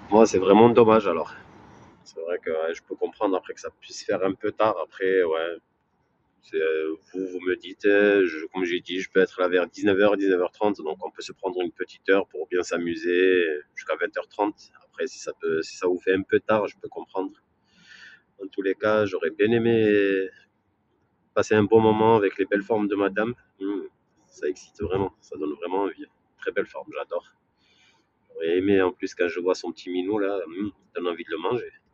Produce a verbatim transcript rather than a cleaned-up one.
Moi, c'est vraiment dommage alors. C'est vrai que ouais, je peux comprendre après que ça puisse faire un peu tard. Après, ouais, c'est, euh, vous, vous me dites, euh, je- comme j'ai dit, je peux être là vers dix-neuf heures, dix-neuf heures trente, donc on peut se prendre une petite heure pour bien s'amuser euh, jusqu'à vingt heures trente. Après, si ça peut, si ça vous fait un peu tard, je peux comprendre. Dans tous les cas, j'aurais bien aimé passer un bon moment avec les belles formes de madame. Hmm, ça excite vraiment, ça donne vraiment envie. Très belle forme, j'adore. J'aurais aimé en plus quand je vois son petit minou là, hmm, ça donne envie de le manger.